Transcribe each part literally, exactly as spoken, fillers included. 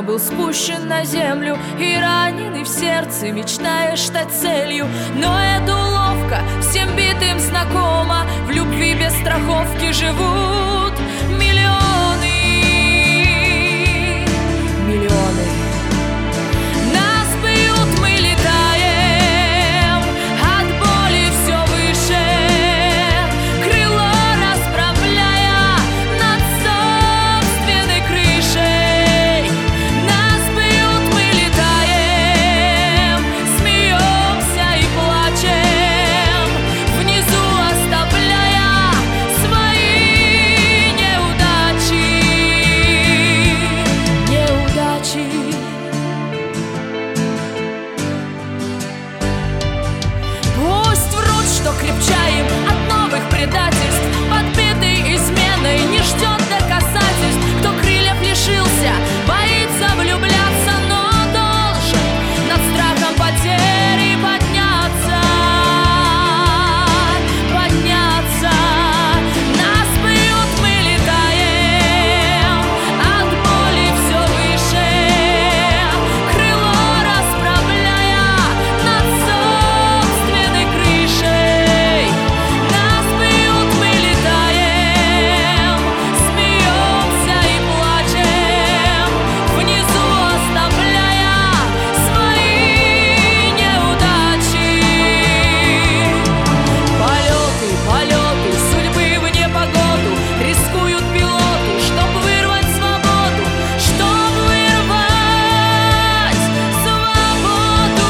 но был спущен на землю. И раненый в сердце мечтаешь стать целью. Но это уловка, всем битым знакома. В любви без страховки живут миллионы, миллионы. Нас бьют, мы летаем, от боли все выше, крыло расправляя над собственной крышей. Нас бьют, мы летаем, смеемся и плачем, внизу оставляя свои неудачи, неудачи. Пусть врут, что крепчаем от новых предательств, подбитый изменой не ждет доказательств. Кто крыльев лишился, боится влюбляться, но должен над страхом потери подняться, подняться. Нас бьют, мы летаем, от боли все выше, крыло расправляя над собственной крышей. Нас бьют, мы летаем, смеемся и плачем, внизу оставляя свои неудачи. Полеты, полеты, судьбы в непогоду, рискуют пилоты, чтоб вырвать свободу, чтоб вырвать свободу.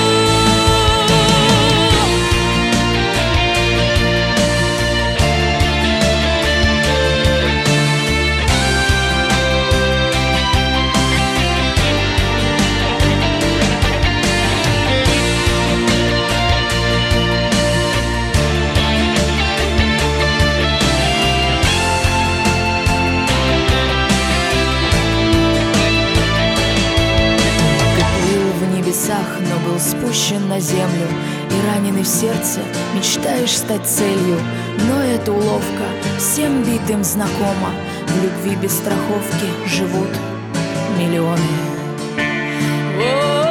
Ты плыл в небесах, но был спущен на землю. И раненый в сердце мечтаешь стать целью. Но эта уловка всем битым знакома. В любви без страховки живут миллионы. О,